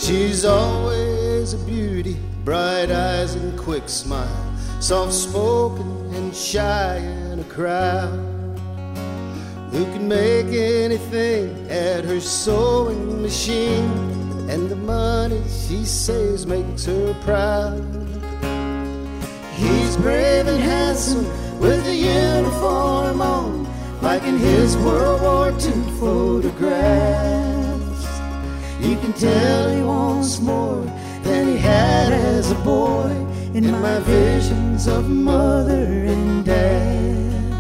She's always a beauty, bright eyes and quick smile, soft-spoken and shy in a crowd, who can make anything at her sewing machine, and the money she saves makes her proud. He's brave and handsome with a uniform on, like in his World War II photographs. You can tell he wants more than he had as a boy in my visions of mother and dad.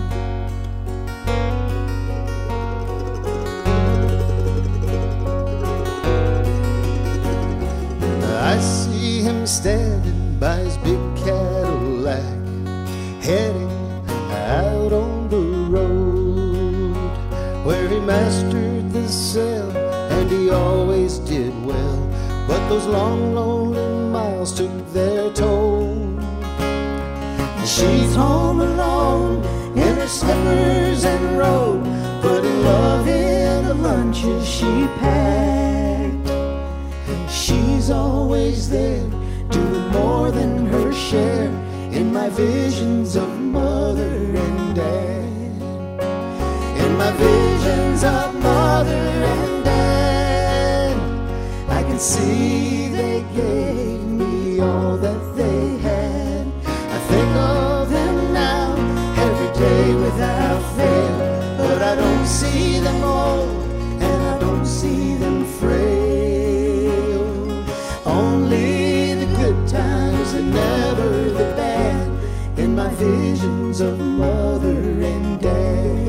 I see him standing by his big Cadillac, heading out on the road, where he mastered the sail, and he always did well, but those long, lonely miles took their toll. And she's home alone in her slippers and robe, putting love in the lunches she packed. She's always there, doing more than her share in my visions of mother and dad. In my visions of mother and dad, I can see they gave me all that they had. I think of them now every day without fail, but I don't see them old and I don't see them frail. Only the good times and never the bad in my visions of mother and dad.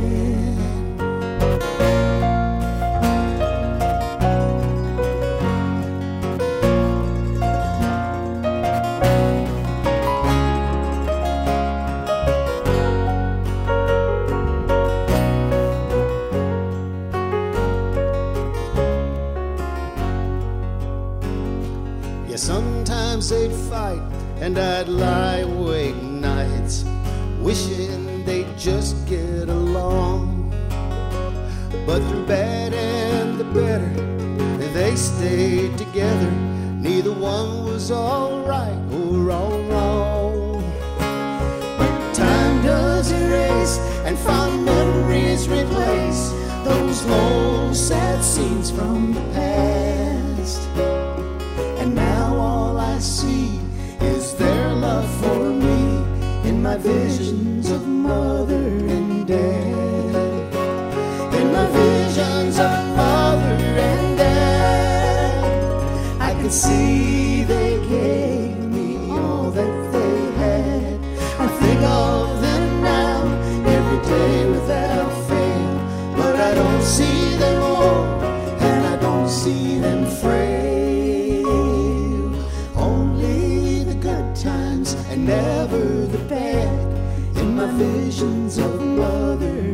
Yeah, sometimes they'd fight and I'd lie awake nights wishing they'd just get along. But through bad and the better, they stayed together. Neither one was all right or all wrong. But time does erase and fond memories replace those long sad scenes from the past. And now all I see is their love for me in my visions of mother and dad. In my visions of mother and dad, I can see they gave me all that they had. I think of them now every day without fail, but I don't see them old and I don't see them frail. Only the good times and never the bad in my visions of mother